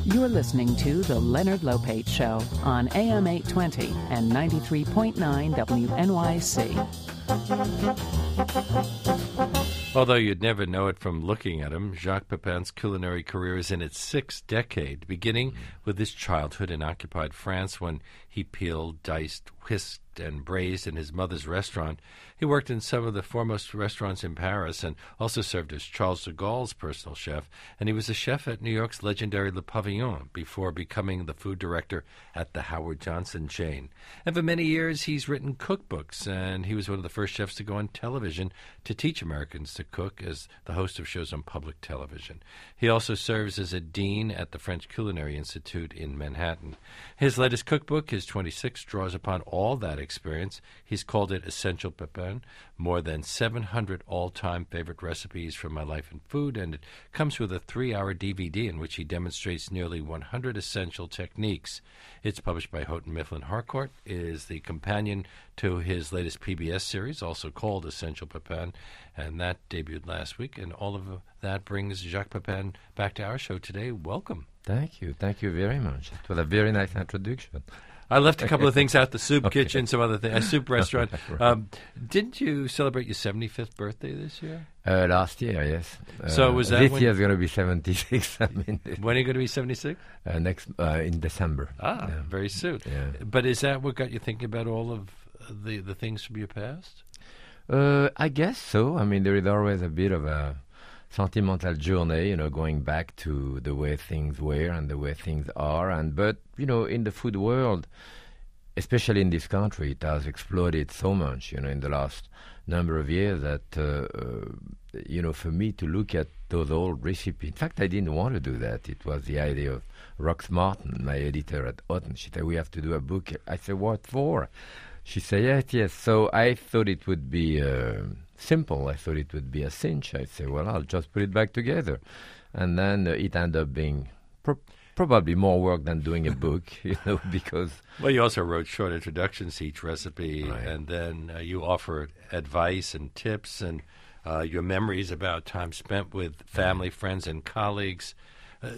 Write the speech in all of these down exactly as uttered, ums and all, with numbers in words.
You're listening to The Leonard Lopate Show on A M eight twenty and ninety-three point nine W N Y C. Although you'd never know it from looking at him, Jacques Pepin's culinary career is in its sixth decade, beginning with his childhood in occupied France when he peeled, diced, whisked, and braised in his mother's restaurant. He worked in some of the foremost restaurants in Paris and also served as Charles de Gaulle's personal chef, and he was a chef at New York's legendary Le Pavillon before becoming the food director at the Howard Johnson chain. And for many years, he's written cookbooks, and he was one of the first chefs to go on television to teach Americans to cook as the host of shows on public television. He also serves as a dean at the French Culinary Institute in Manhattan. His latest cookbook, his twenty-six, draws upon all that experience. He's called it Essential Pepin, more than seven hundred all-time favorite recipes from my life in food, and it comes with a three-hour D V D in which he demonstrates nearly one hundred essential techniques. It's published by Houghton Mifflin Harcourt, is the companion to his latest P B S series, also called Essential Pepin, and that debuted last week, and all of that brings Jacques Pepin back to our show today. Welcome. Thank you. Thank you very much. It was a very nice introduction. I left a couple of things out, the soup Okay. kitchen, some other things, a soup restaurant. Right. Um, didn't you celebrate your seventy-fifth birthday this year? Uh, last year, yes. Uh, So was that this when- year's going to be seventy-six. I mean, When are you going to be seventy-six? uh, next uh, in December. Ah, Yeah. very soon. Yeah. But is that what got you thinking about all of the, the things from your past? Uh, I guess so. I mean, there is always a bit of a sentimental journey, you know, going back to the way things were and the way things are. And but you know, in the food world, especially in this country, it has exploded so much, you know, in the last number of years that, uh, uh, you know, for me to look at those old recipes, in fact, I didn't want to do that. It was the idea of Rox Martin, my editor at Houghton. She said, we have to do a book. I said, what for? She said, yes, yes. So I thought it would be uh, simple. I thought it would be a cinch. I said, well, I'll just put it back together. And then uh, it ended up being pro- probably more work than doing a book, you know, because... Well, you also wrote short introductions to each recipe, Right. and then uh, you offered advice and tips and uh, your memories about time spent with family, friends, and colleagues. Uh,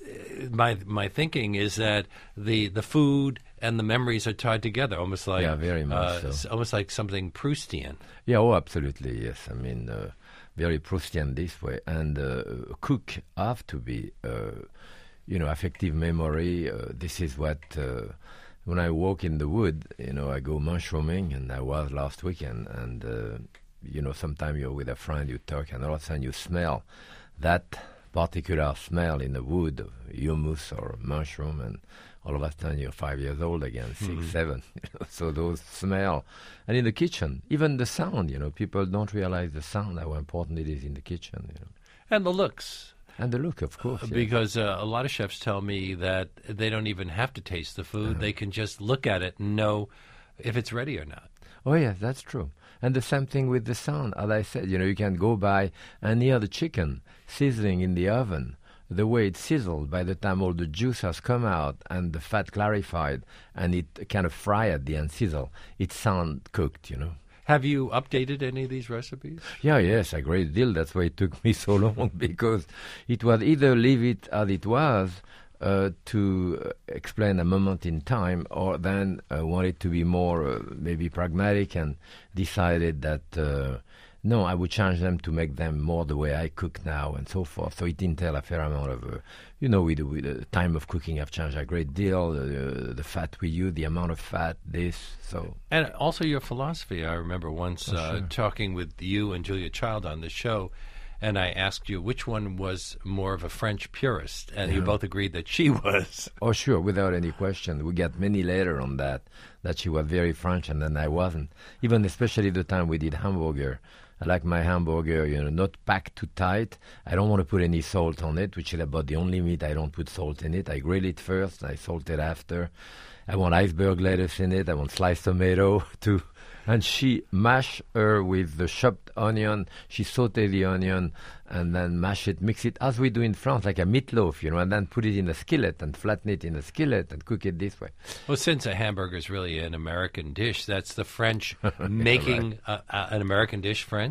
my my thinking is that the the food and the memories are tied together, almost like Yeah, very much uh, so. s- almost like something Proustian. Yeah, oh, absolutely, yes. I mean, uh, very Proustian this way. And uh, cook have to be, uh, you know, affective memory. Uh, this is what, uh, when I walk in the wood, you know, I go mushrooming, and I was last weekend, and, uh, you know, sometimes you're with a friend, you talk, and all of a sudden you smell that particular smell in the wood, of humus or mushroom, and all of a sudden you're five years old again, six, Mhm. seven. You know, so those smell. And in the kitchen, even the sound, you know, people don't realize the sound, how important it is in the kitchen, you know. And the looks. And the look, of course. yeah. Because uh, a lot of chefs tell me that they don't even have to taste the food. Uh-huh. They can just look at it and know if it's ready or not. Oh, yes, that's true. And the same thing with the sound. As I said, you know, you can go by and hear the chicken sizzling in the oven, the way it sizzled by the time all the juice has come out and the fat clarified and it kind of fry at the end, sizzle. It sound cooked, you know. Have you updated any of these recipes? Yeah, yes, a great deal. That's why it took me so long, because it was either leave it as it was uh, to uh, explain a moment in time, or then uh, wanted to be more uh, maybe pragmatic and decided that, uh, no, I would change them to make them more the way I cook now and so forth. So it entailed a fair amount of, uh, you know, with, with the time of cooking have changed a great deal, uh, the fat we use, the amount of fat, this, so... And also your philosophy. I remember once Oh, uh, sure. talking with you and Julia Child on the show, and I asked you which one was more of a French purist, and you Yeah. both agreed that she was. Oh, sure, without any question. We got many later on that, that she was very French and then I wasn't. Even especially the time we did hamburger. I like my hamburger, you know, not packed too tight. I don't want to put any salt on it, which is about the only meat I don't put salt in it. I grill it first, I salt it after. I want iceberg lettuce in it. I want sliced tomato too. And she mash her with the chopped onion. She saute the onion and then mash it, mix it as we do in France, like a meatloaf, you know, and then put it in a skillet and flatten it in a skillet and cook it this way. Well, since a hamburger is really an American dish, that's the French making Right. uh, uh, an American dish French?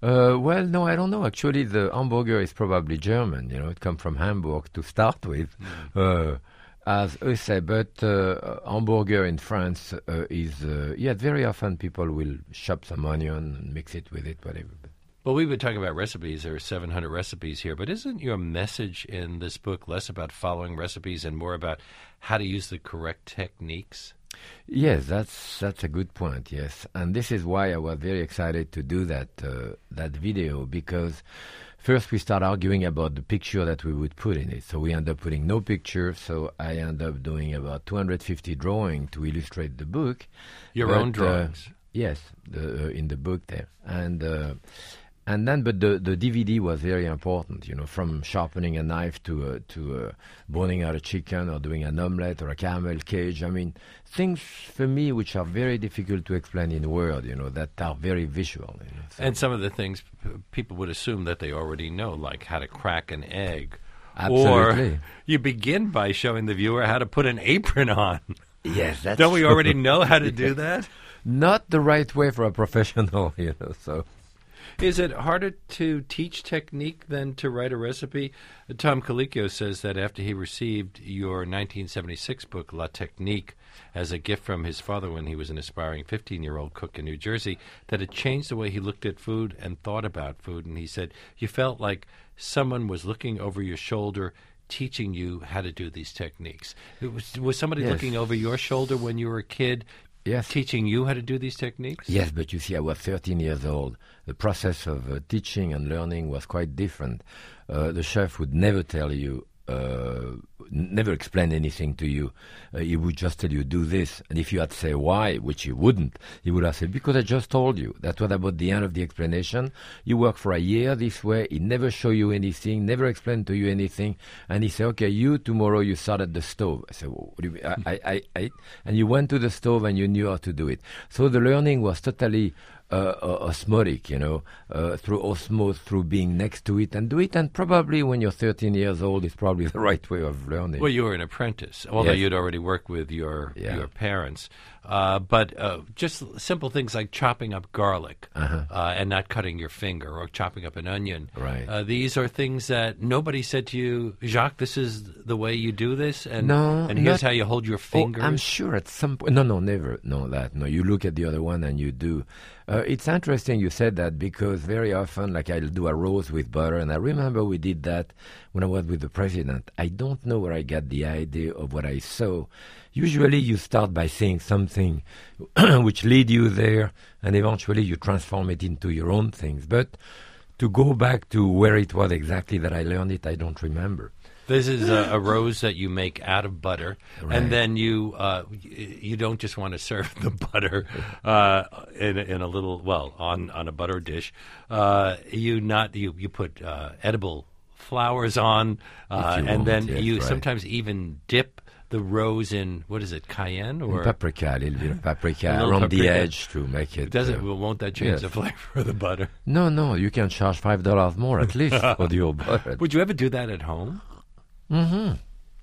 Uh, well, no, I don't know. Actually, the hamburger is probably German. You know, it comes from Hamburg to start with, mm. uh, as I say. But uh, hamburger in France uh, is, uh, yeah, very often people will chop some onion and mix it with it, whatever. Well, we've been talking about recipes. There are seven hundred recipes here. But isn't your message in this book less about following recipes and more about how to use the correct techniques? Yes, that's that's a good point, yes. And this is why I was very excited to do that uh, that video, because first we start arguing about the picture that we would put in it. So we end up putting no picture, so I end up doing about two hundred fifty drawings to illustrate the book. Your but, own drawings? Uh, yes, the, uh, in the book there. And... Uh, And then, but the, the D V D was very important, you know, from sharpening a knife to uh, to uh, boning out a chicken or doing an omelette or a caramel cage. I mean, things for me which are very difficult to explain in words, you know, that are very visual. You know, so. And some of the things p- people would assume that they already know, like how to crack an egg. Absolutely. Or you begin by showing the viewer how to put an apron on. Yes, that's Don't we true. already know how to do that? Not the right way for a professional, you know, so... Is it harder to teach technique than to write a recipe? Tom Colicchio says that after he received your nineteen seventy-six book, La Technique, as a gift from his father when he was an aspiring fifteen-year-old cook in New Jersey, that it changed the way he looked at food and thought about food. And he said, you felt like someone was looking over your shoulder teaching you how to do these techniques. It was, was somebody yes. looking over your shoulder when you were a kid? Yes. Teaching you how to do these techniques? Yes, but you see, I was thirteen years old. The process of uh, teaching and learning was quite different. Uh, the chef would never tell you, uh, never explain anything to you. Uh, he would just tell you, do this. And if you had to say why, which he wouldn't, he would have said, because I just told you. That was about the end of the explanation. You work for a year this way. He never show you anything, never explain to you anything. And he said, okay, you, tomorrow you start at the stove. I said, what do you mean? I, I, I, I, and you went to the stove and you knew how to do it. So the learning was totally Uh, uh, osmotic, you know, uh, through osmosis, through being next to it and do it. And probably when you're thirteen years old, it's probably the right way of learning. Well, you were an apprentice, although yes. you'd already worked with your yeah. your parents. Uh, but uh, just simple things like chopping up garlic uh-huh. uh, and not cutting your finger, or chopping up an onion. Right. Uh, these are things that nobody said to you, Jacques, this is the way you do this, and no, and here's not, how you hold your fingers. Oh, I'm sure at some point. No, no, never. No, that. No, you look at the other one and you do. Uh, it's interesting you said that, because very often, like, I'll do a roast with butter, and I remember we did that when I was with the president. I don't know where I got the idea of what I saw. Usually you start by saying something which lead you there, and eventually you transform it into your own things. But to go back to where it was exactly that I learned it, I don't remember. This is a, a rose that you make out of butter, right. and then you uh, you don't just want to serve the butter uh, in, in a little, well, on, on a butter dish. Uh, you not you you put uh, edible flowers on, uh, and want, then yes, you right. sometimes even dip the rose in, what is it, cayenne or and paprika, a little bit of paprika little around paprika. the edge to make it. Doesn't uh, won't that change yes. the flavor of the butter? No, no, you can charge five dollars more at least for your butter. Would you ever do that at home? Mm-hmm.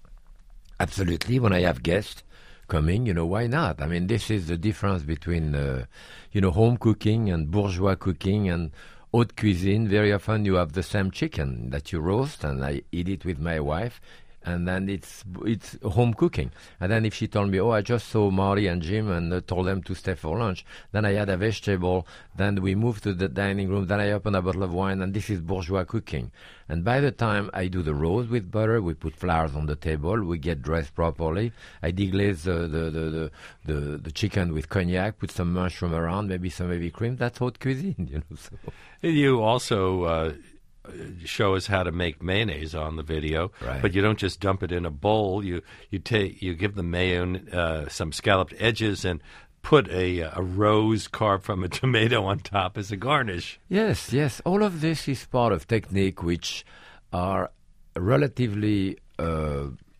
Absolutely. When I have guests coming, you know, why not? I mean, this is the difference between, uh, you know, home cooking and bourgeois cooking and haute cuisine. Very often you have the same chicken that you roast, and I eat it with my wife. And then it's it's home cooking. And then if she told me, oh, I just saw Marty and Jim and uh, told them to stay for lunch, then I had a vegetable, then we moved to the dining room, then I opened a bottle of wine, and this is bourgeois cooking. And by the time I do the roast with butter, we put flowers on the table, we get dressed properly, I deglaze the, the, the, the, the, the chicken with cognac, put some mushroom around, maybe some heavy cream, that's haute cuisine, you know. So. You also... Uh show us how to make mayonnaise on the video, right. but you don't just dump it in a bowl. You you take you give the mayo uh, some scalloped edges and put a a rose carved from a tomato on top as a garnish. Yes, yes. All of this is part of technique which are relatively uh,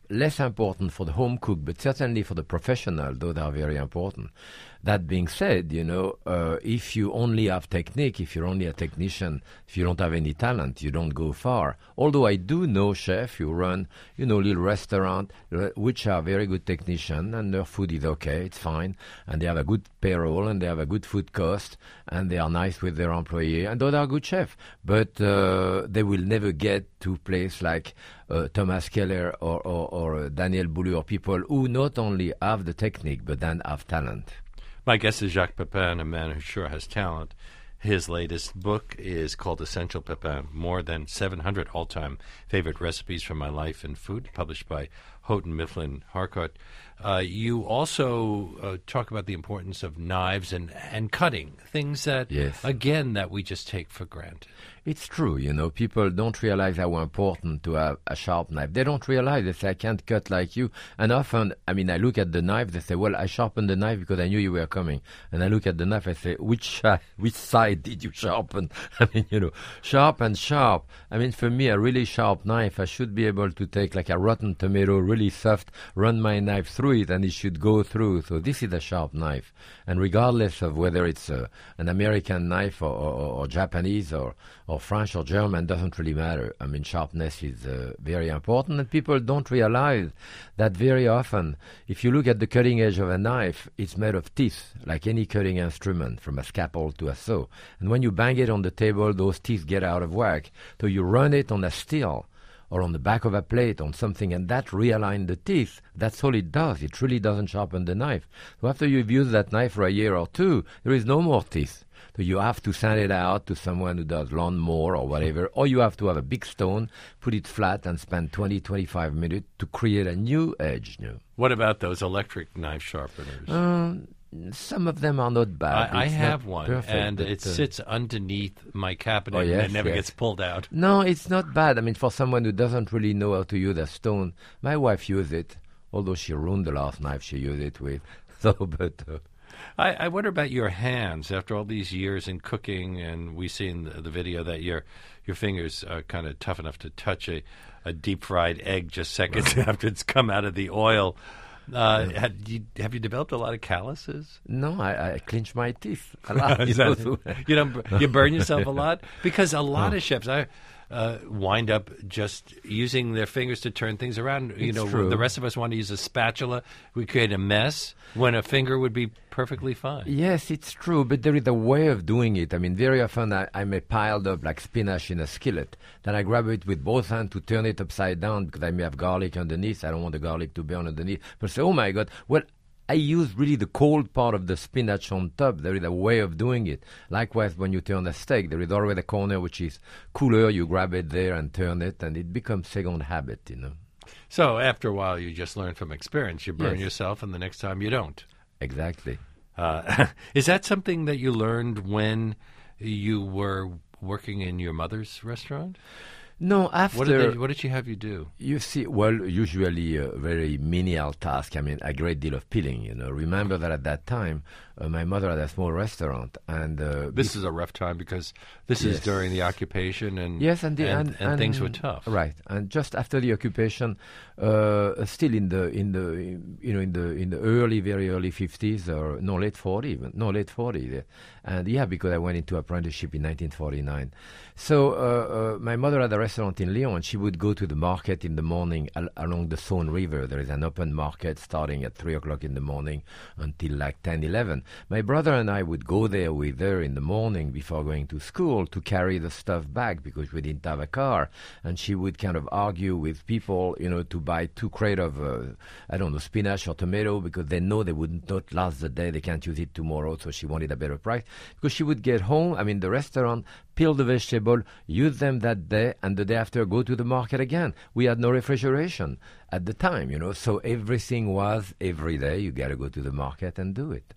less important for the home cook, but certainly for the professional, though they are very important. That being said, you know, uh, if you only have technique, if you're only a technician, if you don't have any talent, you don't go far. Although I do know chefs who run, you know, little restaurant, uh, which are very good technicians, and their food is okay, it's fine, and they have a good payroll, and they have a good food cost, and they are nice with their employee, and those are good chefs. But uh, they will never get to a place like uh, Thomas Keller or, or, or uh, Daniel Boulud, or people who not only have the technique, but then have talent. My guest is Jacques Pepin, a man who sure has talent. His latest book is called Essential Pepin, more than seven hundred all-time favorite recipes from my life in food, published by Houghton Mifflin Harcourt. Uh, you also uh, talk about the importance of knives and, and cutting, things that, yes. again, that we just take for granted. It's true, you know, people don't realize how important to have a sharp knife. They don't realize, they say, I can't cut like you. And often, I mean, I look at the knife, they say, well, I sharpened the knife because I knew you were coming. And I look at the knife, I say, which, uh, which side did you sharpen? I mean, you know, sharp and sharp. I mean, for me, a really sharp knife, I should be able to take like a rotten tomato, really soft, run my knife through it, and it should go through. So this is a sharp knife. And regardless of whether it's uh, an American knife or, or, or Japanese or, or French or German, doesn't really matter. I mean, sharpness is uh, very important, and people don't realize that very often. If you look at the cutting edge of a knife, it's made of teeth, like any cutting instrument, from a scalpel to a saw. And when you bang it on the table, those teeth get out of whack. So you run it on a steel or on the back of a plate, on something, and that realigns the teeth. That's all it does. It really doesn't sharpen the knife. So after you've used that knife for a year or two, there is no more teeth. So you have to send it out to someone who does lawnmower or whatever, or you have to have a big stone, put it flat, and spend twenty, twenty-five minutes to create a new edge. You know. What about those electric knife sharpeners? Um, some of them are not bad. I, I It's have not one, perfect, and but, it uh, sits underneath my cabinet, Oh, yes, and it never yes. gets pulled out. No, it's not bad. I mean, for someone who doesn't really know how to use a stone, my wife used it, although she ruined the last knife she used it with. So, but... Uh, I, I wonder about your hands after all these years in cooking, and we see in the, the video that your your fingers are kind of tough enough to touch a, a deep fried egg just seconds after it's come out of the oil. Uh, Yeah. had you, have you developed a lot of calluses? no, I, I clench my teeth a lot. Is you know, that- so- you don't you burn yourself a lot? Because a lot Oh. of chefs I uh, wind up just using their fingers to turn things around. You It's know, true. the rest of us want to use a spatula. We create a mess when a finger would be perfectly fine. Yes, it's true, but there is a way of doing it. I mean, very often I, I may piled up like spinach in a skillet. Then I grab it with both hands to turn it upside down because I may have garlic underneath. I don't want the garlic to burn underneath. But say, oh my God, well, I use really the cold part of the spinach on top. There is a way of doing it. Likewise, when you turn a steak, there is always a corner which is cooler. You grab it there and turn it, and it becomes second habit, you know. So after a while, you just learn from experience. You burn Yes. yourself, and the next time you don't. Exactly. Uh, is that something that you learned when you were working in your mother's restaurant? No, after... What did, they, what did she have you do? You see, well, usually a very menial task. I mean, a great deal of peeling, you know. Remember that at that time, uh, my mother had a small restaurant, and... Uh, This is a rough time because this is Yes. during the occupation, and Yes, and, the, and, and, and things were tough. Right, and just after the occupation, uh, still in the in the you know in the in the early, very early fifties, or no late forties, even no late forties, yeah. And yeah, because I went into apprenticeship in nineteen forty-nine. So uh, uh, my mother had a restaurant in Lyon, and she would go to the market in the morning al- along the Saône River. There is an open market starting at three o'clock in the morning until like ten, eleven. My brother and I would go there with her in the morning before going to school to carry the stuff back because we didn't have a car. And she would kind of argue with people, you know, to buy two crate of, uh, I don't know, spinach or tomato because they know they would not last the day. They can't use it tomorrow, so she wanted a better price. Because she would get home, I mean, the restaurant, peel the vegetable, use them that day, and the day after go to the market again. We had no refrigeration at the time, you know, so everything was every day. You got to go to the market and do it.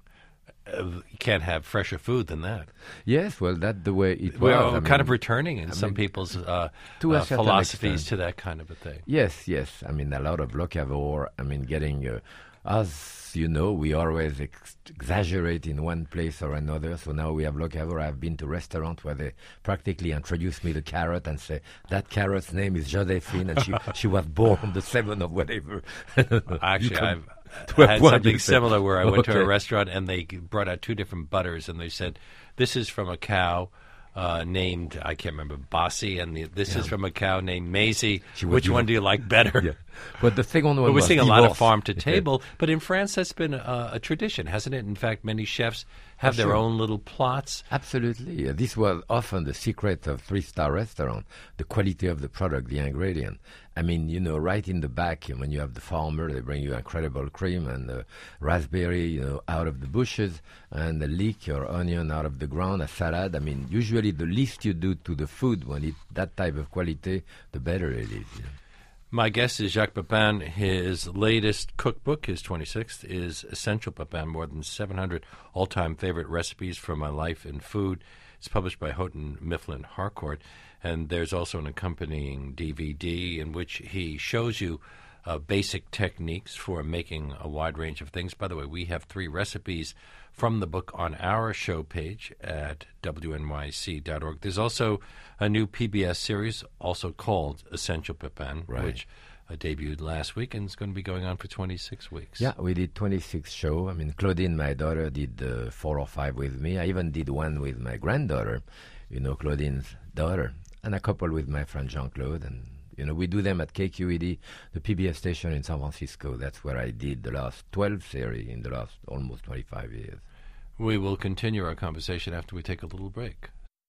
uh, you can't have fresher food than that. Yes, well, that's the way it was. We're I kind mean, of returning in I some mean, people's uh, to a uh, certain philosophies extent. to that kind of a thing. Yes, yes. I mean, a lot of locavore. I mean, getting, uh, as you know, we always ex- exaggerate in one place or another. So now we have locavore. I've been to restaurants where they practically introduce me to carrot and say, that carrot's name is Josephine, and she, she was born on the seventh of whatever. Actually, I've to a had point something you say, similar where I went to a okay. restaurant and they brought out two different butters and they said, this is from a cow uh, named, I can't remember, Bossy, and the, this Yeah. is from a cow named Maisie. She was Which one divorced. do you like better? Yeah. But the second one But we're was seeing a lot of divorce. farm to Yeah. table. But in France, that's been a, a tradition, hasn't it? In fact, many chefs have Oh, their sure. own little plots. Absolutely. Uh, this was often the secret of three-star restaurant, the quality of the product, the ingredient. I mean, you know, right in the back, when you have the farmer, they bring you incredible cream and uh, raspberry, you know, out of the bushes, and the leek or onion out of the ground, a salad. I mean, usually the least you do to the food when it's that type of quality, the better it is. You know. My guest is Jacques Pepin. His latest cookbook, his twenty-sixth, is Essential Pepin, more than seven hundred all-time favorite recipes from my life in food. It's published by Houghton Mifflin Harcourt, and there's also an accompanying D V D in which he shows you uh, basic techniques for making a wide range of things. By the way, we have three recipes from the book on our show page at W N Y C dot org. There's also a new P B S series also called Essential Pepin, Right. which uh, debuted last week and is going to be going on for twenty-six weeks. Yeah, we did twenty-six shows. I mean, Claudine, my daughter, did uh, four or five with me. I even did one with my granddaughter, you know, Claudine's daughter, and a couple with my friend Jean-Claude. And, you know, we do them at K Q E D, the P B S station in San Francisco. That's where I did the last twelve series in the last almost twenty-five years. We will continue our conversation after we take a little break.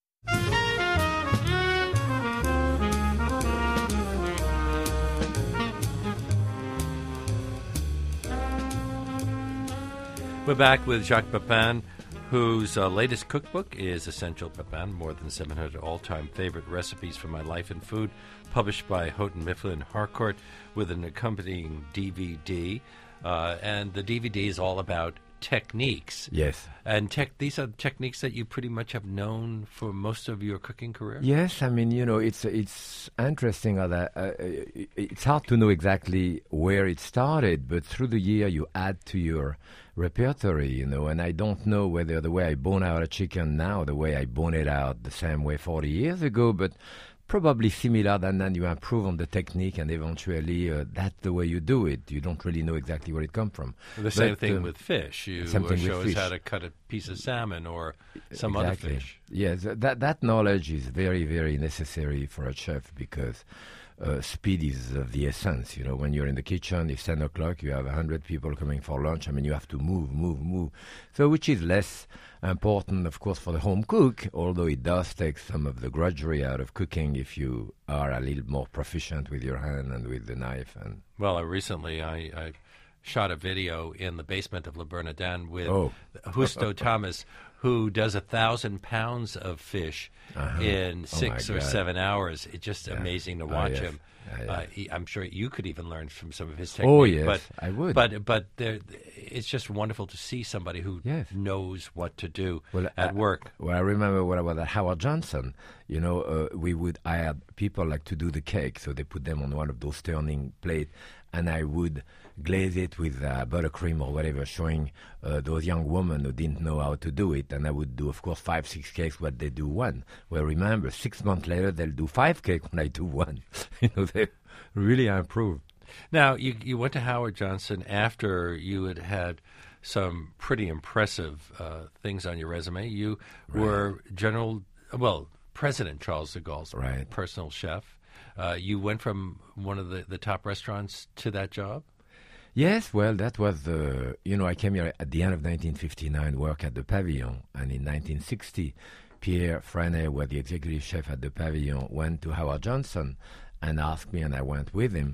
We're back with Jacques Pepin, whose uh, latest cookbook is Essential Pepin, more than seven hundred all-time favorite recipes from my life in food, published by Houghton Mifflin Harcourt with an accompanying D V D. Uh, and the D V D is all about techniques. Yes. And tech, these are techniques that you pretty much have known for most of your cooking career? Yes, I mean, you know, it's it's interesting how that uh, it's hard to know exactly where it started, but through the year you add to your repertory, you know, and I don't know whether the way I bone out a chicken now, the way I bone it out the same way forty years ago, but probably similar, and then you improve on the technique, and eventually uh, that's the way you do it. You don't really know exactly where it comes from. The same But, thing uh, with fish. You same uh, thing show with us fish. how to cut a piece of salmon or some Exactly. other fish. Yes, that that knowledge is very, very necessary for a chef because uh, speed is of the essence. You know, when you're in the kitchen, it's ten o'clock, you have a hundred people coming for lunch. I mean, you have to move, move, move. So, which is less important, of course, for the home cook, although it does take some of the grudgery out of cooking if you are a little more proficient with your hand and with the knife. And Well, uh, recently I, I shot a video in the basement of Le Bernardin with Oh. Justo Thomas, who does a thousand pounds of fish Uh-huh. in Oh, six my or God. seven hours. It's just Yeah. amazing to Oh, watch yes. him. Yeah, yeah. Uh, he, I'm sure you could even learn from some of his technique. Oh, yes, but, I would. But but there, it's just wonderful to see somebody who Yes. knows what to do Well, at I- work. Well, I remember when I was at Howard Johnson, you know, uh, we would, I had people like to do the cake, so they put them on one of those turning plates, and I would glaze it with uh, buttercream or whatever, showing uh, those young women who didn't know how to do it. And I would do, of course, five, six cakes, what they do one. Well, remember, six months later, they'll do five cakes when I do one. you know, they really improved. Now, you you went to Howard Johnson after you had had some pretty impressive uh, things on your resume. You were General, well, President Charles de Gaulle's Right. personal chef. Uh, you went from one of the, the top restaurants to that job? Yes, well, that was the, you know, I came here at the end of nineteen fifty-nine, work at the Pavilion, and in nineteen sixty, Pierre Freinet, was the executive chef at the Pavilion, went to Howard Johnson and asked me, and I went with him,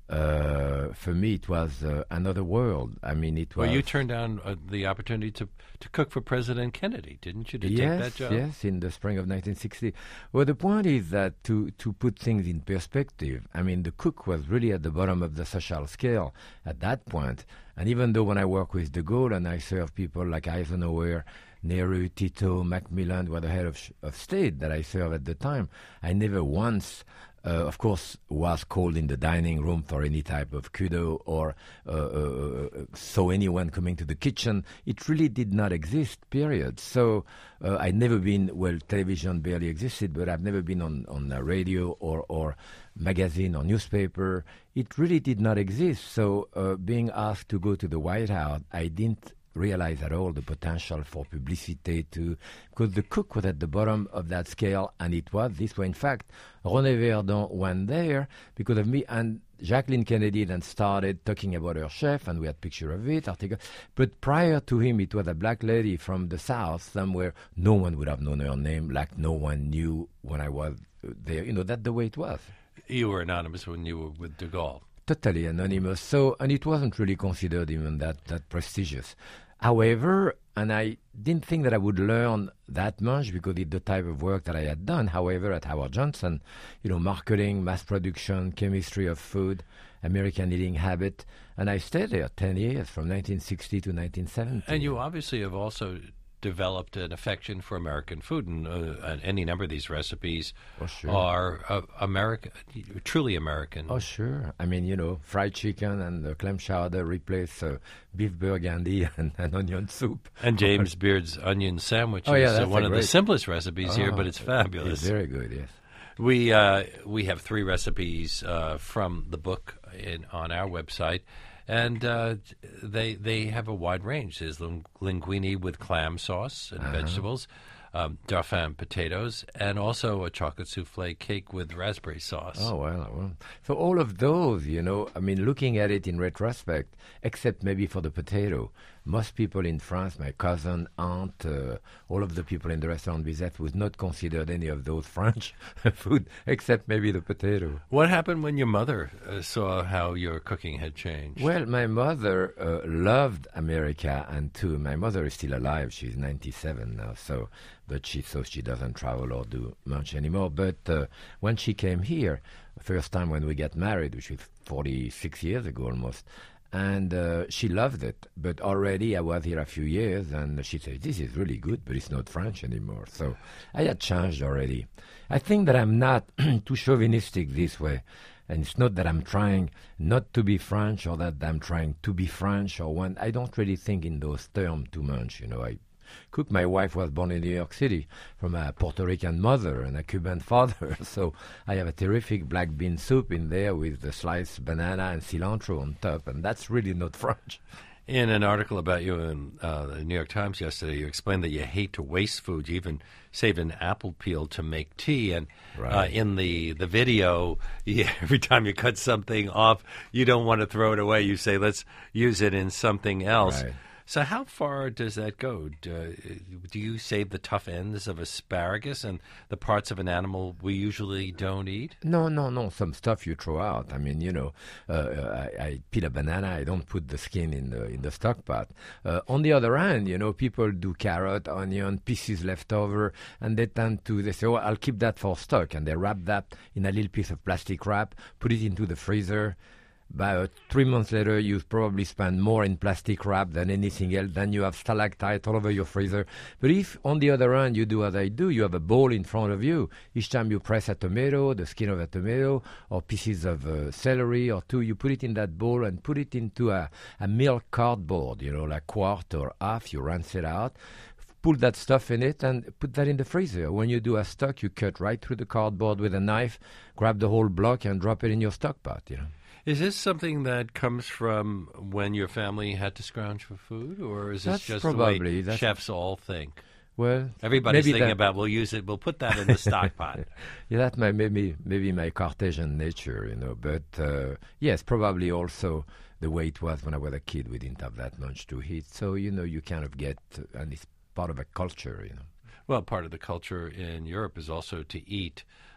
uh, for me, it was uh, another world. I mean, it was... Well, you turned down uh, the opportunity to, to cook for President Kennedy, didn't you, to yes, take that job? Yes, in the spring of nineteen sixty. Well, the point is that to, to put things in perspective, I mean, the cook was really at the bottom of the social scale at that point. And even though when I work with de Gaulle and I serve people like Eisenhower, Nehru, Tito, Macmillan were the head of, sh- of state that I served at the time, I never once... Uh, of course, was called in the dining room for any type of kudo or uh, uh, saw anyone coming to the kitchen. It really did not exist, period. So uh, I'd never been, well, television barely existed, but I've never been on, on a radio or, or magazine or newspaper. It really did not exist. So uh, being asked to go to the White House, I didn't realize at all the potential for publicity to, because the cook was at the bottom of that scale, and it was this way. In fact, René Verdon went there because of me, and Jacqueline Kennedy then started talking about her chef, and we had picture of it, article. But prior to him, it was a black lady from the South somewhere. No one would have known her name, like no one knew when I was there. You know, that's the way it was. You were anonymous when you were with de Gaulle. Totally anonymous. So, and it wasn't really considered even that, that prestigious. However, and I didn't think that I would learn that much because it's the type of work that I had done. However, at Howard Johnson, you know, marketing, mass production, chemistry of food, American eating habit, and I stayed there ten years, from nineteen sixty to nineteen seventy. And you obviously have also developed an affection for American food, and uh, any number of these recipes oh, sure. are uh, American, truly American. Oh, sure. I mean, you know, fried chicken and uh, clam chowder replace uh, beef burgundy and, and onion soup. And James Beard's onion sandwich oh, yeah, is that's uh, one of great. the simplest recipes oh, here, but it's fabulous. It's very good, yes. We uh, we have three recipes uh, from the book in, on our website. And uh, they they have a wide range. There's ling- linguine with clam sauce and uh-huh. vegetables, um, dauphin potatoes, and also a chocolate souffle cake with raspberry sauce. Oh, well, well. So all of those, you know, I mean, looking at it in retrospect, except maybe for the potato, most people in France, my cousin, aunt, uh, all of the people in the restaurant Bizet would not consider any of those French food, except maybe the potato. What happened when your mother uh, saw how your cooking had changed? Well, my mother uh, loved America, and too, my mother is still alive. She's ninety-seven now, so, but she so she doesn't travel or do much anymore. But uh, when she came here, first time when we got married, which was forty-six years ago almost, and uh, she loved it. But already I was here a few years, and she said, this is really good, but it's not French anymore. So I had changed already. I think that I'm not too chauvinistic this way. And it's not that I'm trying not to be French or that I'm trying to be French or one. I don't really think in those terms too much. You know, I cook. My wife was born in New York City from a Puerto Rican mother and a Cuban father. So I have a terrific black bean soup in there with the sliced banana and cilantro on top. And that's really not French. In an article about you in uh, the New York Times yesterday, you explained that you hate to waste food. You even save an apple peel to make tea. And right. uh, in the, the video, you, every time you cut something off, you don't want to throw it away. You say, let's use it in something else. Right. So how far does that go? Do, do you save the tough ends of asparagus and the parts of an animal we usually don't eat? No, no, no. Some stuff you throw out. I mean, you know, uh, I, I peel a banana. I don't put the skin in the in the stock pot. Uh, on the other hand, you know, people do carrot, onion, pieces left over, and they tend to, they say, oh, I'll keep that for stock. And they wrap that in a little piece of plastic wrap, put it into the freezer. About three months later, you probably spend more in plastic wrap than anything else. Then you have stalactite all over your freezer. But if, on the other hand, you do as I do, you have a bowl in front of you. Each time you press a tomato, the skin of a tomato, or pieces of uh, celery or two, you put it in that bowl and put it into a, a milk cardboard, you know, like quart or half. You rinse it out. Put that stuff in it and put that in the freezer. When you do a stock, you cut right through the cardboard with a knife, grab the whole block, and drop it in your stock pot, you know. Is this something that comes from when your family had to scrounge for food, or is this that's just probably, the way that's chefs all think? Well, everybody's maybe thinking that, about we'll use it, we'll put that in the stock pot. Yeah, that might maybe maybe my Cartesian nature, you know. But uh, yes, probably also the way it was when I was a kid. We didn't have that much to eat, so you know you kind of get, uh, and it's part of a culture, you know. Well, part of the culture in Europe is also to eat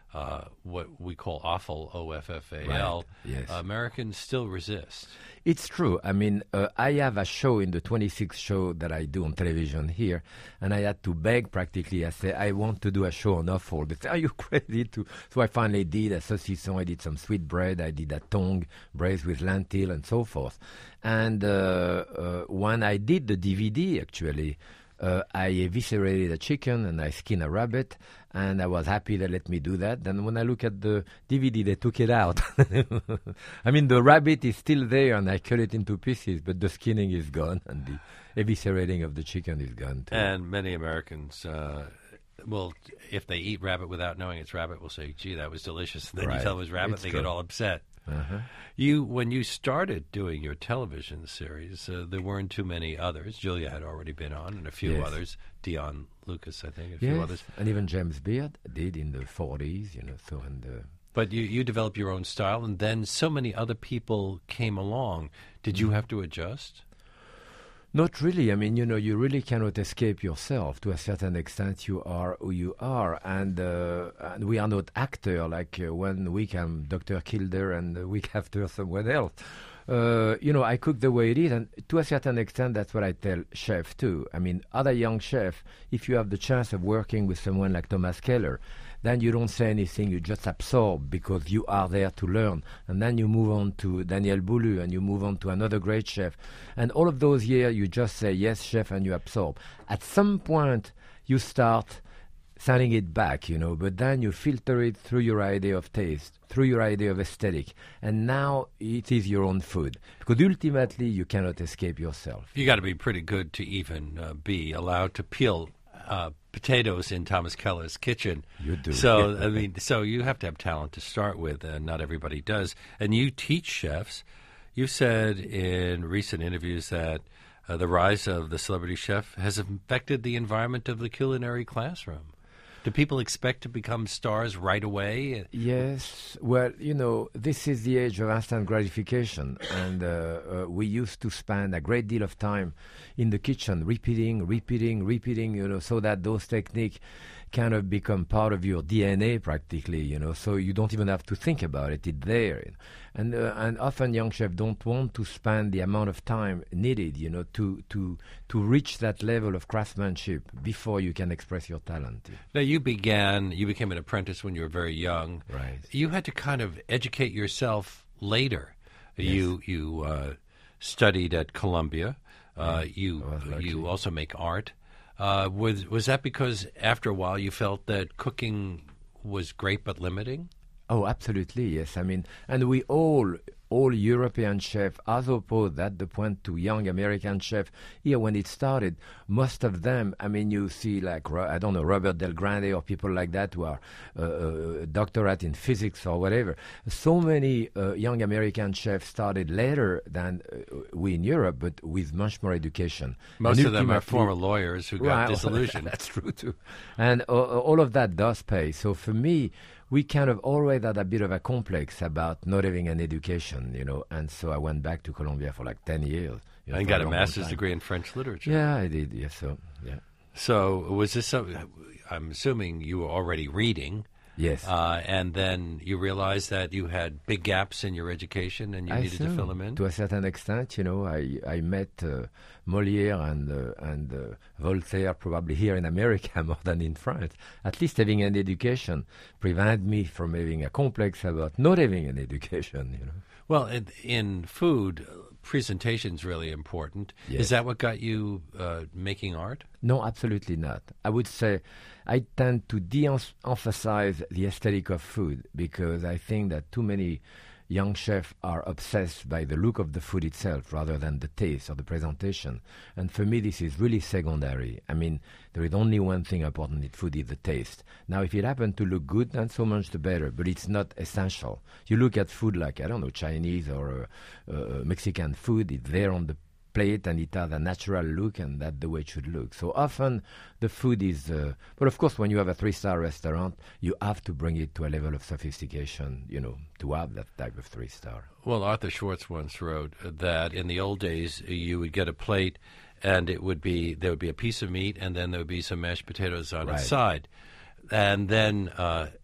uh, what we call offal, O F F A L, Right. Yes. Americans still resist. It's true. I mean, uh, I have a show in the twenty-sixth show that I do on television here, and I had to beg practically. I said, I want to do a show on offal. They said, are you crazy to? So I finally did a saucisson. I did some sweet bread. I did a tongue braised with lentil and so forth. And uh, uh, when I did the D V D, actually, Uh, I eviscerated a chicken and I skinned a rabbit, and I was happy they let me do that. Then when I look at the D V D, they took it out. I mean, the rabbit is still there, and I cut it into pieces, but the skinning is gone, and the eviscerating of the chicken is gone too. And many Americans, uh, will, if they eat rabbit without knowing it's rabbit, will say, gee, that was delicious. And then Right. you tell them it's rabbit, It's they true. get all upset. Uh-huh. You, when you started doing your television series, uh, there weren't too many others. Julia had already been on, and a few Yes. others. Dion Lucas, I think, a few Yes, others. and even James Beard did in the forties, you know. So and uh, But you, you developed your own style, and then so many other people came along. Did Mm. you have to adjust? Not really. I mean, you know, you really cannot escape yourself. To a certain extent, you are who you are. And, uh, and we are not actor like uh, one week I'm Doctor Kilder and the week after someone else. Uh, you know, I cook the way it is. And to a certain extent, that's what I tell chefs too. I mean, other young chefs, if you have the chance of working with someone like Thomas Keller, then you don't say anything, you just absorb because you are there to learn. And then you move on to Daniel Boulou and you move on to another great chef. And all of those years, you just say, yes, chef, and you absorb. At some point, you start sending it back, you know, but then you filter it through your idea of taste, through your idea of aesthetic. And now it is your own food. Because ultimately, you cannot escape yourself. You got to be pretty good to even uh, be allowed to peel uh, potatoes in Thomas Keller's kitchen. You do. So, I mean, so you have to have talent to start with, and not everybody does. And you teach chefs. You said in recent interviews that uh, the rise of the celebrity chef has affected the environment of the culinary classroom. Do people expect to become stars right away? Yes. Well, you know, this is the age of instant gratification. And uh, uh, we used to spend a great deal of time in the kitchen, repeating, repeating, repeating, you know, so that those techniques kind of become part of your D N A practically, you know, so you don't even have to think about it. It's there. You know. And uh, and often young chefs don't want to spend the amount of time needed, you know, to, to, to reach that level of craftsmanship before you can express your talent. Now, you began, you became an apprentice when you were very young. Right. You had to kind of educate yourself later. You you uh, studied at Columbia. Uh, you I was lucky. you also make art. Uh, was was that because after a while you felt that cooking was great but limiting? Oh, absolutely, yes. I mean, and we all, all European chefs, as opposed at the point to young American chefs, here when it started, most of them, I mean, you see like, I don't know, Robert Del Grande or people like that who are uh, uh, doctorate in physics or whatever. So many uh, young American chefs started later than uh, we in Europe, but with much more education. Most And of them are ultimately- former lawyers who got Right, disillusioned. That's true too, and uh, all of that does pay. So for me, we kind of always had a bit of a complex about not having an education, you know. And so I went back to Columbia for like ten years. You know, And for got a long, long master's time. degree in French literature. Yeah, I did. Yes, so yeah, So was this something? I'm assuming you were already reading. yes. Uh, and then you realized that you had big gaps in your education and you I needed to assume, fill them in? to a certain extent. You know, I I met uh, Molière and uh, and uh, Voltaire probably here in America more than in France. At least having an education prevented me from having a complex about not having an education. You know. Well, in, in food, presentation's really important. Yes. Is that what got you uh, making art? No, absolutely not. I would say I tend to de-emphasize the aesthetic of food because I think that too many young chefs are obsessed by the look of the food itself rather than the taste or the presentation. And for me, this is really secondary. I mean, there is only one thing important in food is the taste. Now, if it happens to look good, then so much the better, but it's not essential. You look at food like, I don't know, Chinese or uh, uh, Mexican food, it's there on the plate and it has a natural look, and that's the way it should look. So often the food is, uh, but of course when you have a three-star restaurant, you have to bring it to a level of sophistication, you know, to have that type of three-star. Well, Arthur Schwartz once wrote that in the old days you would get a plate and it would be, there would be a piece of meat and then there would be some mashed potatoes on Right. its side. And then uh,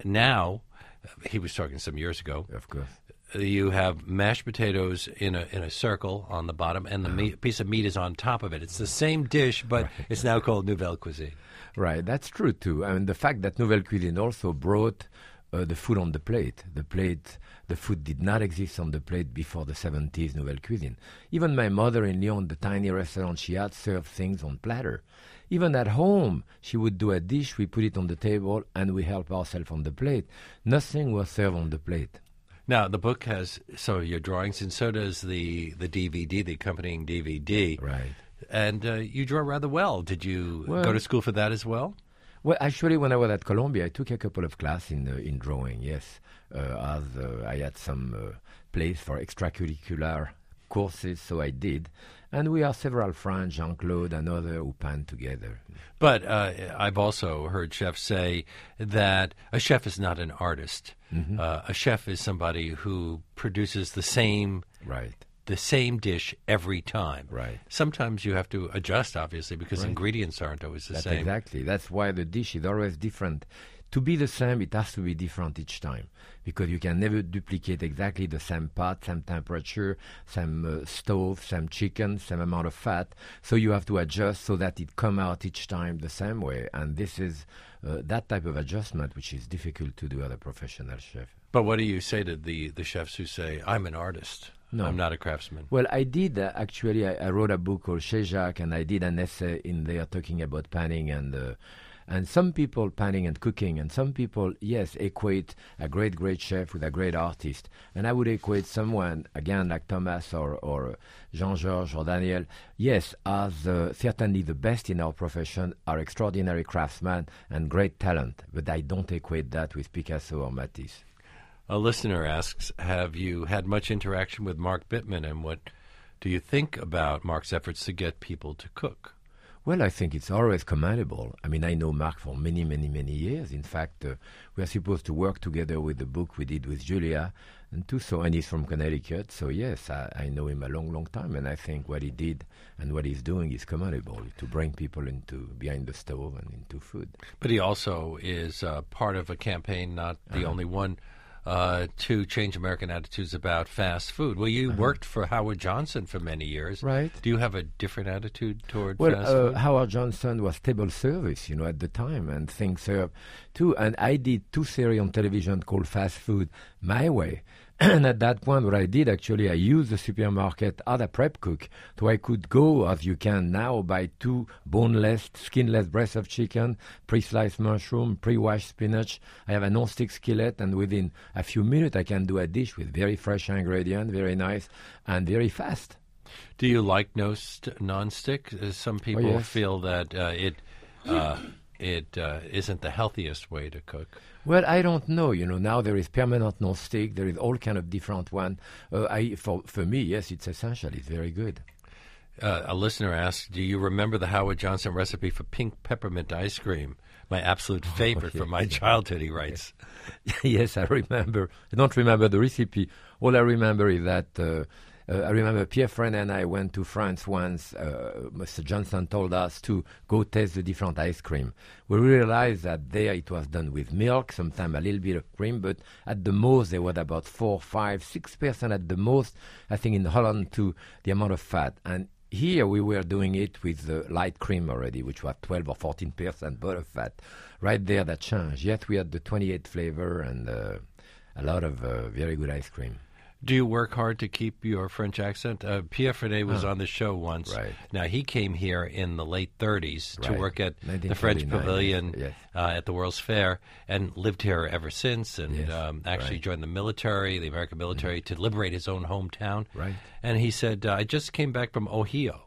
now, he was talking some years ago, Of course. you have mashed potatoes in a in a circle on the bottom, and the Uh-huh. meat, piece of meat is on top of it. It's the same dish, but it's now called Nouvelle Cuisine. Right, that's true too. I mean, the fact that Nouvelle Cuisine also brought uh, the food on the plate. The plate, the food did not exist on the plate before the seventies Nouvelle Cuisine. Even my mother in Lyon, the tiny restaurant she had, served things on platter. Even at home, she would do a dish, we put it on the table, and we help ourselves on the plate. Nothing was served on the plate. Now, the book has so your drawings, and so does the, the D V D, the accompanying D V D. Right. And uh, you draw rather well. Did you Well- go to school for that as well? Well, actually, when I was at Columbia, I took a couple of classes in uh, in drawing. Yes, uh, as uh, I had some uh, place for extracurricular courses, so I did. And we are several friends, Jean-Claude and others, who pan together. But uh, I've also heard chefs say that a chef is not an artist. Mm-hmm. Uh, a chef is somebody who produces the same Right. the same dish every time. Right. Sometimes you have to adjust, obviously, because Right. ingredients aren't always the That's same. exactly. That's why the dish is always different. To be the same, it has to be different each time, because you can never duplicate exactly the same pot, same temperature, same uh, stove, same chicken, same amount of fat. So you have to adjust so that it come out each time the same way. And this is uh, that type of adjustment which is difficult to do as a professional chef. But what do you say to the, the chefs who say, I'm an artist, No. I'm not a craftsman? Well, I did uh, actually. I, I wrote a book called Chez Jacques, and I did an essay in there talking about panning and uh, and some people panning and cooking, and some people yes equate a great great chef with a great artist, and I would equate someone again like Thomas or or Jean-Georges or Daniel, yes, as uh, certainly the best in our profession, are extraordinary craftsmen and great talent, but I don't equate that with Picasso or Matisse. A listener asks, have you had much interaction with Mark Bittman, and what do you think about Mark's efforts to get people to cook? Well, I think it's always commendable. I mean, I know Mark for many, many, many years. In fact, uh, we are supposed to work together with the book we did with Julia, and too, so, and he's from Connecticut. So, yes, I, I know him a long, long time, and I think what he did and what he's doing is commendable, to bring people into behind the stove and into food. But he also is uh, part of a campaign, not the only one, uh, to change American attitudes about fast food. Well, you worked for Howard Johnson for many years. Right. Do you have a different attitude toward Well, fast uh, food? Howard Johnson was table service, you know, at the time, and things served too. And I did two series on television called Fast Food My Way. And at that point, what I did actually, I used the supermarket as a prep cook, so I could go, as you can now, buy two boneless, skinless breasts of chicken, pre-sliced mushroom, pre-washed spinach. I have a non-stick skillet, and within a few minutes, I can do a dish with very fresh ingredients, very nice, and very fast. Do you like no st- non-stick? Uh, Some people yes. feel that uh, it uh, it uh, isn't the healthiest way to cook. Well, I don't know. You know, now there is permanent non-stick. There is all kind of different one. Uh, I for for me, yes, it's essential. It's very good. Uh, a listener asks, do you remember the Howard Johnson recipe for pink peppermint ice cream? My absolute favorite yeah. from my childhood, he writes. Yes, I remember. I don't remember the recipe. All I remember is that uh, uh, I remember Pierre Friend and I went to France once. Uh, Mister Johnson told us to go taste the different ice cream. We realized that there it was done with milk, sometimes a little bit of cream, but at the most there was about four, five, six percent at the most. I think in Holland too, the amount of fat. And here we were doing it with the light cream already, which was twelve or fourteen percent butter fat. Right there, that changed. Yet we had the twenty-eight flavor and uh, a lot of uh, very good ice cream. Do you work hard to keep your French accent? Uh, Pierre Frenet was Oh. on the show once. Right. Now, he came here in the late thirties to Right. work at the nineteen French thirty-nine, Pavilion yes. uh, at the World's Fair and lived here ever since, and Yes, um, actually right. joined the military, the American military, to liberate his own hometown. Right. And he said, uh, I just came back from Ohio.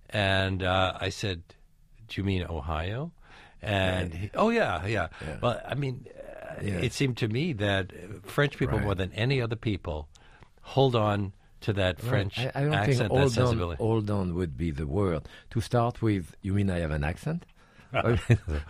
And uh, I said, do you mean Ohio? And he, oh, yeah, yeah, Yeah. Well, I mean, uh, Yes. it seemed to me that uh, French people, Right. more than any other people, hold on to that French I, I don't accent, think that hold on, sensibility. hold on would be the word. To start with, you mean I have an accent? no,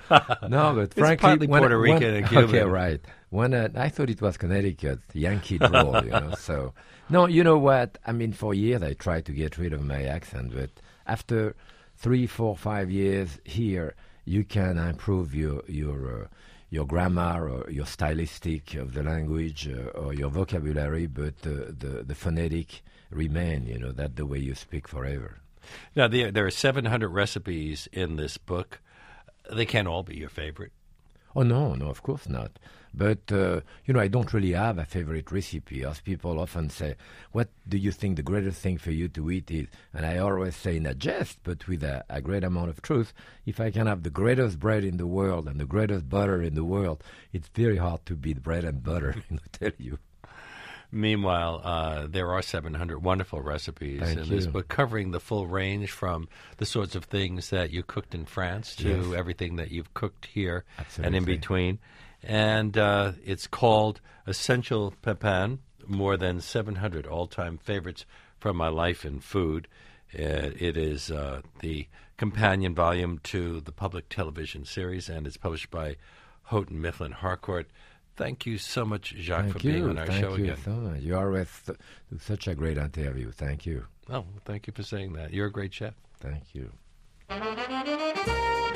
but frankly, partly when- Puerto when- Rican and Cuban. Okay, right. When uh, I thought it was Connecticut, Yankee drawl, you know. So, no, you know what? I mean, for years I tried to get rid of my accent, but after three, four, five years here, you can improve your your uh, your grammar or your stylistic of the language uh, or your vocabulary, but uh, the the phonetic remain. You know, that the way you speak forever. Now, the, there are seven hundred recipes in this book. They can't all be your favorite. Oh, no, no, of course not. But, uh, you know, I don't really have a favorite recipe. As people often say, what do you think the greatest thing for you to eat is? And I always say in a jest, but with a, a great amount of truth, if I can have the greatest bread in the world and the greatest butter in the world, it's very hard to beat bread and butter, I tell you. Meanwhile, uh, there are seven hundred wonderful recipes Thank in you. this book, covering the full range from the sorts of things that you cooked in France to Yes. everything that you've cooked here Absolutely. and in between. And uh, it's called Essential Pepin, more than seven hundred all-time favorites from my life in food. Uh, it is uh, the companion volume to the public television series, and it's published by Houghton Mifflin Harcourt. Thank you so much, Jacques, Thank for you. being on our Thank show you again. so much. You always th- do such a great interview. Thank you. Oh, well, thank you for saying that. You're a great chef. Thank you.